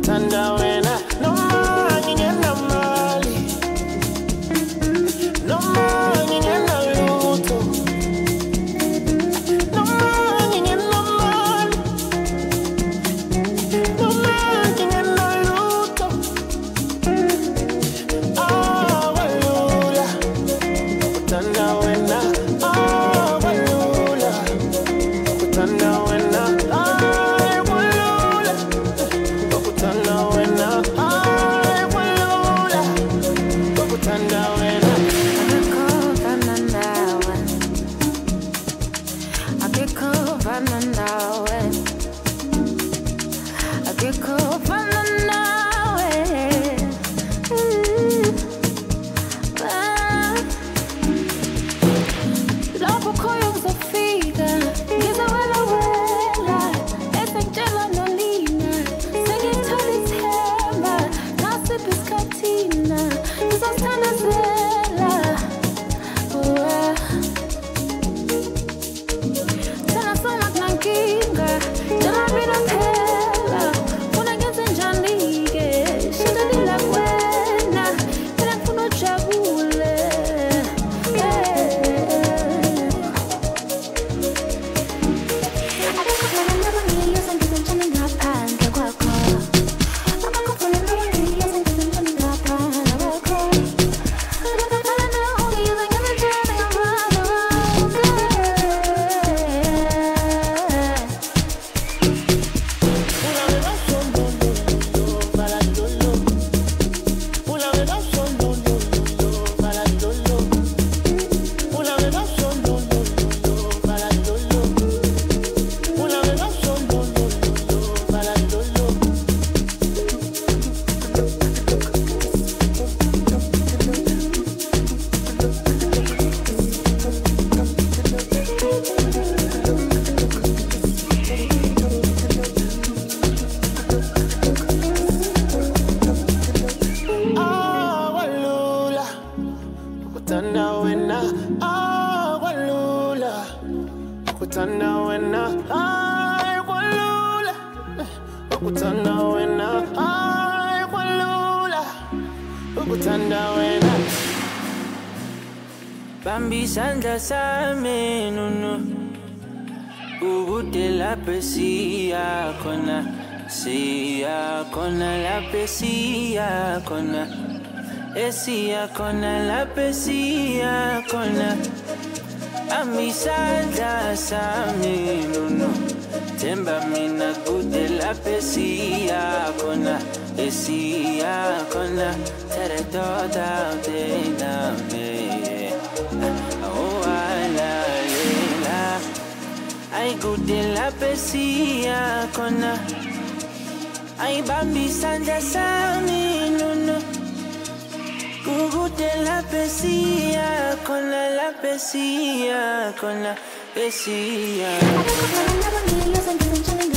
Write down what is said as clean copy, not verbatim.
Ukutanda wena noma ngingena mali, noma ngingena lutho, noma ngingena mali, noma ngingena lutho. Walula, ukutanda wena. Walula, ukutanda wena. Walula, ukutanda wena. Walula, ukutanda wena. Akikuvana nawe, akikuvana nawe. Lapho khoyo ngizofika, ngizawela wela, esengitshela nolina, sengithola ithemba, nasiphi isikhathina, ngizosithandazela. Tena soma kunankinga, tena mina phela, funa ngenze njani-ke, shida lila kuwena, tena ngifuna ujabule. Walula, ukutanda wena. Walula, ukutanda wena. Walula, ukutanda wena. Walula, ukutanda wena. Bambi isandla sami nunu, ubude lapho siyakhona, siyakhona lapho siyakhona, esiyakhona lapho siyakhona. Bambi isandla sami nunu, themba mina kude lapho siyakhona, esiyakhona. Tear it all down, down, ay gude la pesia kona, ay bambi sanja sami nuno. Gude la pesia kona, la pesia kona, pesia.